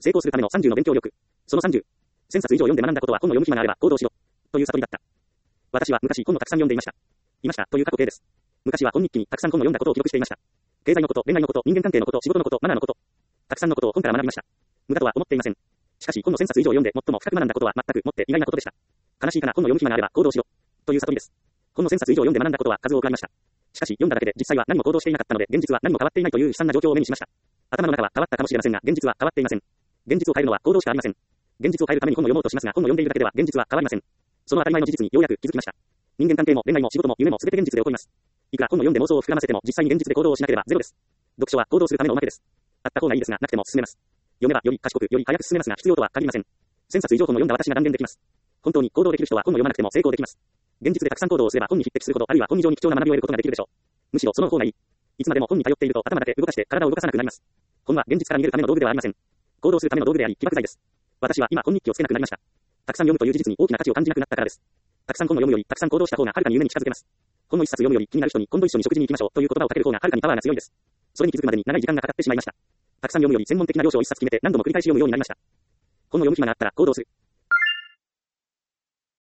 成功するための30の勉強力。その30。1000冊以上読んで学んだことは本の読む暇があれば行動しろ。という悟りだった。私は昔本をたくさん読んでいました。いましたという過去形です。昔は本日記にたくさん本を読んだことを記録していました。経済のこと、恋愛のこと、人間関係のこと、仕事のこと、マナーのこと。たくさんのことを本から学びました。無駄とは思っていません。しかし本の1000冊以上読んで最も深く学んだことは全くもって意外なことでした。悲しいかな本の読む暇があれば行動しろ。という悟りです。本の1000冊以上読んで学んだことは数多くありました。しかし読んだだけで実際は何も行動していなかったので現実は何も変わっていないという悲惨な状況を目にしました。頭の中は変わったかもしれませんが現実は変わっていません。現実を変えるのは行動しかありません。現実を変えるために本を読もうとしますが本を読んでいるだけでは現実は変わりません。その当たり前の事実にようやく気づきました。人間関係も恋愛も仕事も夢も全て現実で起こります。いくら本を読んで妄想を膨らませても実際に現実で行動をしなければゼロです。読書は行動するためのおまけです。あった方がいいですがなくても進めます。読めばより賢くより早く進めますが必要とは限りません。1000冊以上本を読んだ私が断言できます。本当に行動できる人は本を読まなくても成功できます。現実でたくさん行動をすれば本に匹敵するほどあるいは本以上に貴重な学びを得ることができるでしょう。むしろその方がいい。いつまでも本に頼っていると頭だけ動かして体を動かさなくなります。本は現実から逃げるための道具ではありません。行動するための道具であり起爆剤です。私は今本日記をつけなくなりました。たくさん読むという事実に大きな価値を感じなくなったからです。たくさん本を読むよりたくさん行動した方がはるかに夢に近づけます。本の一冊読むより気になる人に今度一緒に食事に行きましょうという言葉をかける方がはるかにパワーが強いです。それに気づくまでに長い時間がかかってしまいました。たくさん読むより専門的な要素を一冊決めて何度も繰り返し読むようになりました。本の読む暇があったら行動する。